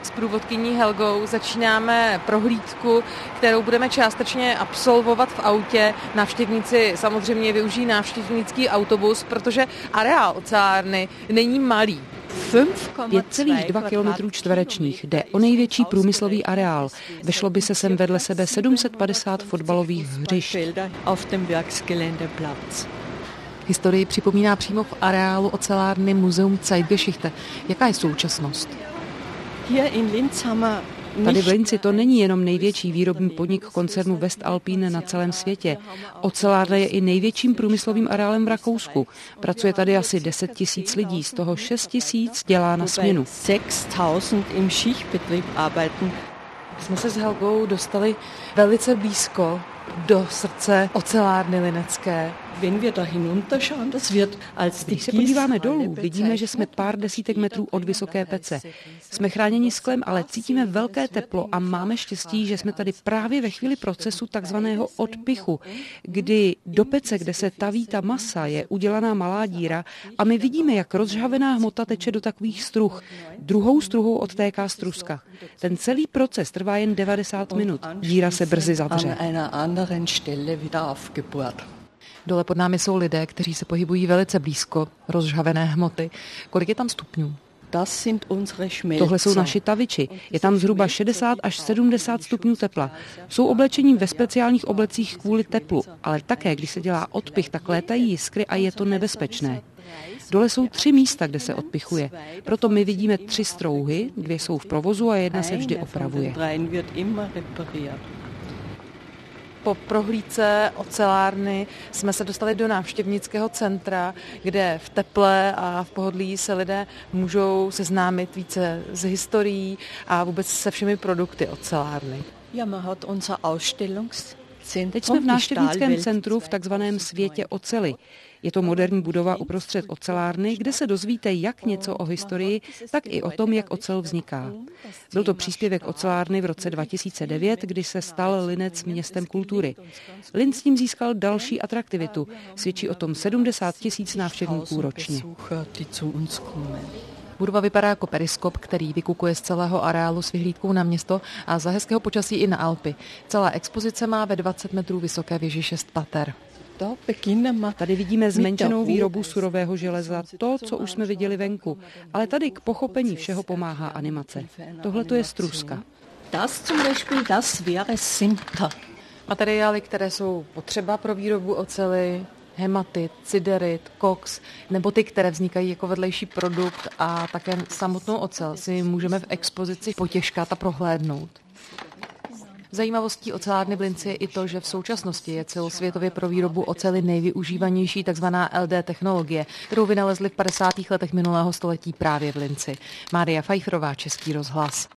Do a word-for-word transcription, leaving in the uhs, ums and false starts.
S průvodkyní Helgou začínáme prohlídku, kterou budeme částečně absolvovat v autě. Návštěvníci samozřejmě využijí návštěvnický autobus, protože areál ocelárny není malý. pět celá dva kilometru čtverečních jde o největší průmyslový areál. Vešlo by se sem vedle sebe sedm set padesát fotbalových hřišť. Historii připomíná přímo v areálu ocelárny Muzeum Zeitgeschichte. Jaká je současnost? Tady v Linci to není jenom největší výrobní podnik koncernu Westalpine na celém světě. Ocelárna je i největším průmyslovým areálem v Rakousku. Pracuje tady asi deset tisíc lidí, z toho šest tisíc dělá na směnu. Jsme se s Helgou dostali velice blízko do srdce ocelárny linecké. Když se podíváme dolů, vidíme, že jsme pár desítek metrů od vysoké pece. Jsme chráněni sklem, ale cítíme velké teplo a máme štěstí, že jsme tady právě ve chvíli procesu takzvaného odpichu, kdy do pece, kde se taví ta masa, je udělaná malá díra a my vidíme, jak rozžhavená hmota teče do takových struh. Druhou struhou odtéká struska. Ten celý proces trvá jen devadesát minut. Díra se brzy zavře. Dole pod námi jsou lidé, kteří se pohybují velice blízko rozžhavené hmoty. Kolik je tam stupňů? Tohle jsou naši taviči. Je tam zhruba šedesát až sedmdesát stupňů tepla. Jsou oblečení ve speciálních oblecích kvůli teplu, ale také, když se dělá odpich, tak létají jiskry a je to nebezpečné. Dole jsou tři místa, kde se odpichuje. Proto my vidíme tři strouhy, dvě jsou v provozu a jedna se vždy opravuje. Po prohlídce ocelárny jsme se dostali do návštěvnického centra, kde v teple a v pohodlí se lidé můžou seznámit více s historií a vůbec se všemi produkty ocelárny. Teď jsme v návštěvnickém centru v takzvaném světě oceli. Je to moderní budova uprostřed ocelárny, kde se dozvíte jak něco o historii, tak i o tom, jak ocel vzniká. Byl to příspěvek ocelárny v roce dva tisíce devět, kdy se stal Linec městem kultury. Linec s tím získal další atraktivitu. Svědčí o tom sedmdesát tisíc návštěvníků ročně. Budova vypadá jako periskop, který vykukuje z celého areálu s vyhlídkou na město a za hezkého počasí i na Alpy. Celá expozice má ve dvacet metrů vysoké věži šest pater. Tady vidíme zmenšenou výrobu surového železa, to, co už jsme viděli venku. Ale tady k pochopení všeho pomáhá animace. Tohle to je struska. Materiály, které jsou potřeba pro výrobu oceli, hematit, siderit, koks, nebo ty, které vznikají jako vedlejší produkt a také samotnou ocel si můžeme v expozici potěžkat a prohlédnout. Zajímavostí ocelárny v Linci je i to, že v současnosti je celosvětově pro výrobu oceli nejvyužívanější tzv. L D technologie, kterou vynalezli v padesátých letech minulého století právě v Linci. Mária Pfeifferová, Český rozhlas.